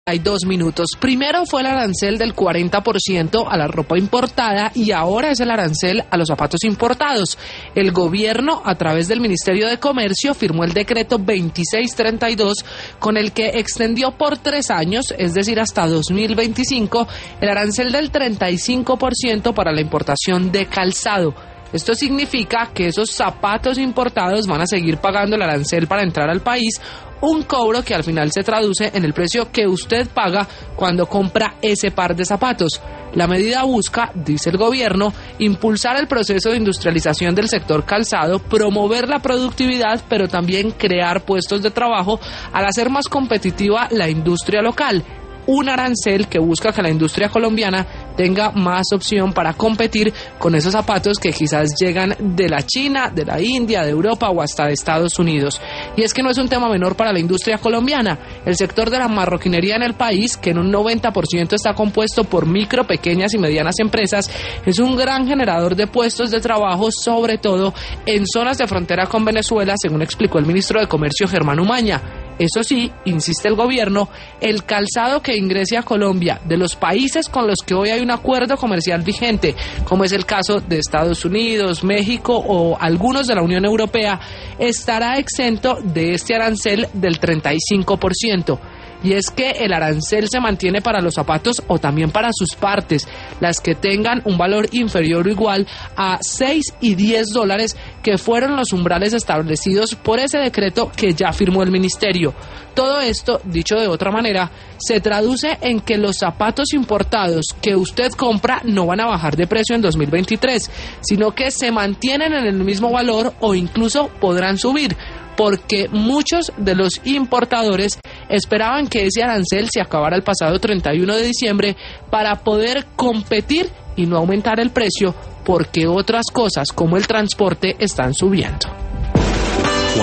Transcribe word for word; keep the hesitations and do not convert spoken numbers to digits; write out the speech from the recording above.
Hay dos minutos. Primero fue el arancel del cuarenta por ciento a la ropa importada y ahora es el arancel a los zapatos importados. El gobierno, a través del Ministerio de Comercio, firmó el decreto veintiséis treinta y dos con el que extendió por tres años, es decir, hasta dos mil veinticinco, el arancel del treinta y cinco por ciento para la importación de calzado. Esto significa que esos zapatos importados van a seguir pagando el arancel para entrar al país, un cobro que al final se traduce en el precio que usted paga cuando compra ese par de zapatos. La medida busca, dice el gobierno, impulsar el proceso de industrialización del sector calzado, promover la productividad, pero también crear puestos de trabajo al hacer más competitiva la industria local. Un arancel que busca que la industria colombiana tenga más opción para competir con esos zapatos que quizás llegan de la China, de la India, de Europa o hasta de Estados Unidos. Y es que no es un tema menor para la industria colombiana. El sector de la marroquinería en el país, que en un noventa por ciento está compuesto por micro, pequeñas y medianas empresas, es un gran generador de puestos de trabajo, sobre todo en zonas de frontera con Venezuela, según explicó el ministro de Comercio, Germán Umaña. Eso sí, insiste el gobierno, el calzado que ingrese a Colombia de los países con los que hoy hay un acuerdo comercial vigente, como es el caso de Estados Unidos, México o algunos de la Unión Europea, estará exento de este arancel del treinta y cinco por ciento. Y es que el arancel se mantiene para los zapatos o también para sus partes, las que tengan un valor inferior o igual a seis y diez dólares, que fueron los umbrales establecidos por ese decreto que ya firmó el ministerio. Todo esto, dicho de otra manera, se traduce en que los zapatos importados que usted compra no van a bajar de precio en dos mil veintitrés, sino que se mantienen en el mismo valor o incluso podrán subir, porque muchos de los importadores esperaban que ese arancel se acabara el pasado treinta y uno de diciembre para poder competir y no aumentar el precio, porque otras cosas como el transporte están subiendo.